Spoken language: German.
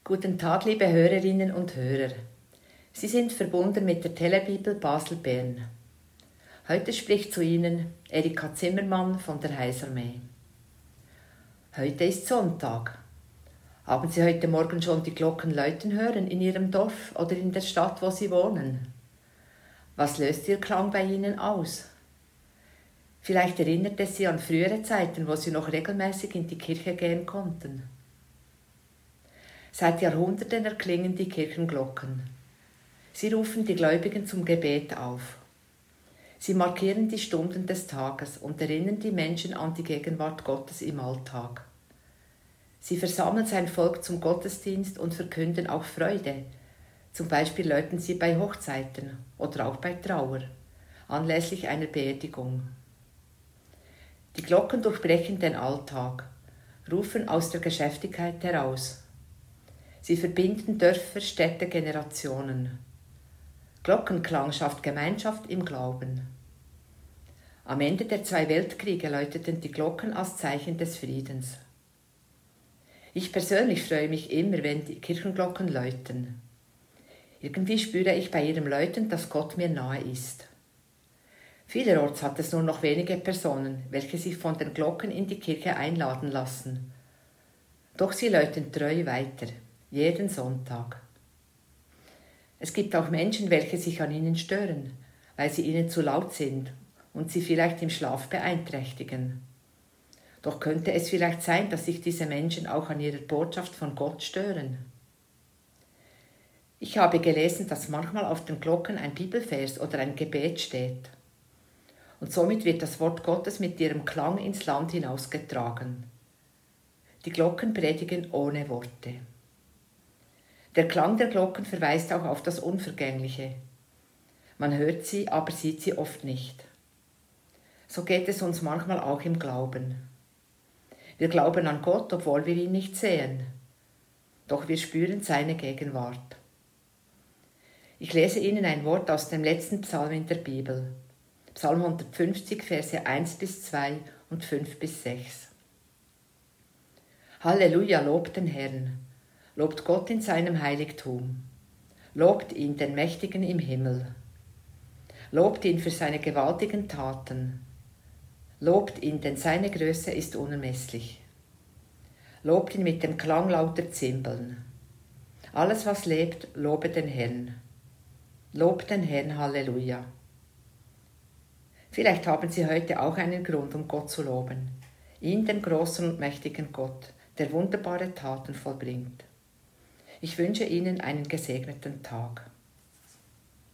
Guten Tag, liebe Hörerinnen und Hörer. Sie sind verbunden mit der Telebibel Basel-Bern. Heute spricht zu Ihnen Erika Zimmermann von der Heilsarmee. Heute ist Sonntag. Haben Sie heute Morgen schon die Glocken läuten hören in Ihrem Dorf oder in der Stadt, wo Sie wohnen? Was löst Ihr Klang bei Ihnen aus? Vielleicht erinnert es Sie an frühere Zeiten, wo Sie noch regelmäßig in die Kirche gehen konnten. Seit Jahrhunderten erklingen die Kirchenglocken. Sie rufen die Gläubigen zum Gebet auf. Sie markieren die Stunden des Tages und erinnern die Menschen an die Gegenwart Gottes im Alltag. Sie versammeln sein Volk zum Gottesdienst und verkünden auch Freude. Zum Beispiel läuten sie bei Hochzeiten oder auch bei Trauer, anlässlich einer Beerdigung. Die Glocken durchbrechen den Alltag, rufen aus der Geschäftigkeit heraus. Sie verbinden Dörfer, Städte, Generationen. Glockenklang schafft Gemeinschaft im Glauben. Am Ende der 2 Weltkriege läuteten die Glocken als Zeichen des Friedens. Ich persönlich freue mich immer, wenn die Kirchenglocken läuten. Irgendwie spüre ich bei ihrem Läuten, dass Gott mir nahe ist. Vielerorts hat es nur noch wenige Personen, welche sich von den Glocken in die Kirche einladen lassen. Doch sie läuten treu weiter. Jeden Sonntag. Es gibt auch Menschen, welche sich an ihnen stören, weil sie ihnen zu laut sind und sie vielleicht im Schlaf beeinträchtigen. Doch könnte es vielleicht sein, dass sich diese Menschen auch an ihrer Botschaft von Gott stören. Ich habe gelesen, dass manchmal auf den Glocken ein Bibelvers oder ein Gebet steht. Und somit wird das Wort Gottes mit ihrem Klang ins Land hinausgetragen. Die Glocken predigen ohne Worte. Der Klang der Glocken verweist auch auf das Unvergängliche. Man hört sie, aber sieht sie oft nicht. So geht es uns manchmal auch im Glauben. Wir glauben an Gott, obwohl wir ihn nicht sehen. Doch wir spüren seine Gegenwart. Ich lese Ihnen ein Wort aus dem letzten Psalm in der Bibel. Psalm 150, Verse 1-2 und 5-6. Halleluja, lobt den Herrn. Lobt Gott in seinem Heiligtum. Lobt ihn, den Mächtigen im Himmel. Lobt ihn für seine gewaltigen Taten. Lobt ihn, denn seine Größe ist unermesslich. Lobt ihn mit dem Klang lauter Zimbeln. Alles, was lebt, lobe den Herrn. Lobt den Herrn, Halleluja. Vielleicht haben Sie heute auch einen Grund, um Gott zu loben. Ihn, den großen und mächtigen Gott, der wunderbare Taten vollbringt. Ich wünsche Ihnen einen gesegneten Tag.